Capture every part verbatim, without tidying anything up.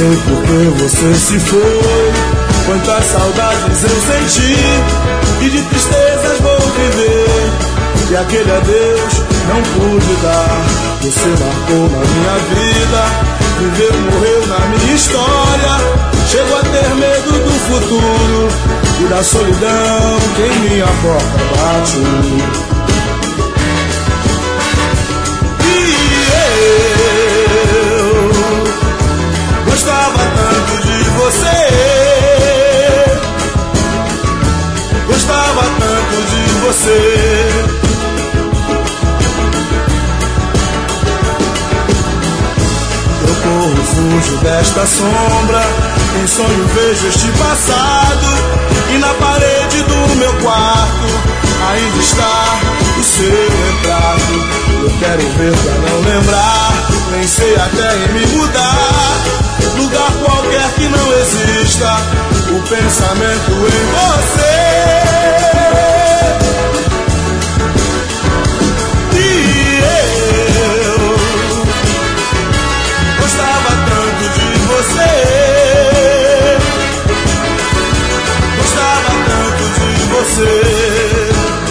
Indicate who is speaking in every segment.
Speaker 1: sei por que você se foi. Quantas saudades eu senti e de tristezas vou viver. E aquele adeus não pude dar. Você marcou na minha vida, viveu, morreu na minha história. Chego a ter medo do futuro e da solidão que em minha porta bate. Gostava tanto de você, gostava tanto de você. Eu corro, fujo desta sombra, em sonho vejo este passado, e na parede do meu quarto ainda está o seu retrato. Eu quero ver pra não lembrar, pensei até em me mudar, lugar qualquer que não exista o pensamento em você. E eu gostava tanto de você, gostava tanto de você.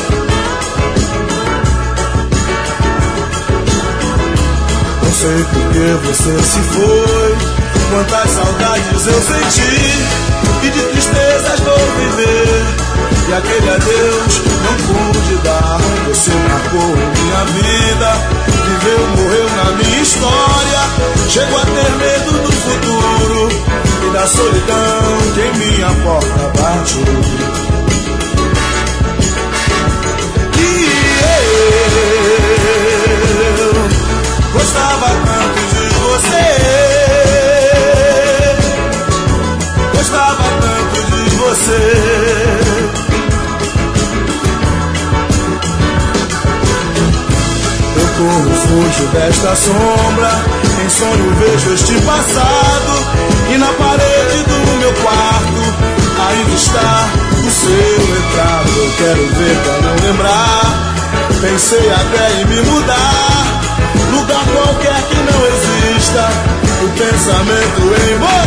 Speaker 1: Não sei por que você se foi, quantas saudades eu senti e de tristezas vou viver. E aquele adeus não pude dar. Você marcou em minha vida, viveu, morreu na minha história. Chego a ter medo do futuro e da solidão que em minha porta bate. E eu gostava tanto de você, gostava tanto de você. Eu corro, fujo desta sombra, em sonho vejo este passado, e na parede do meu quarto ainda está o seu retrato. Eu quero ver pra não lembrar, pensei até em me mudar, lugar qualquer que não exista o pensamento em você.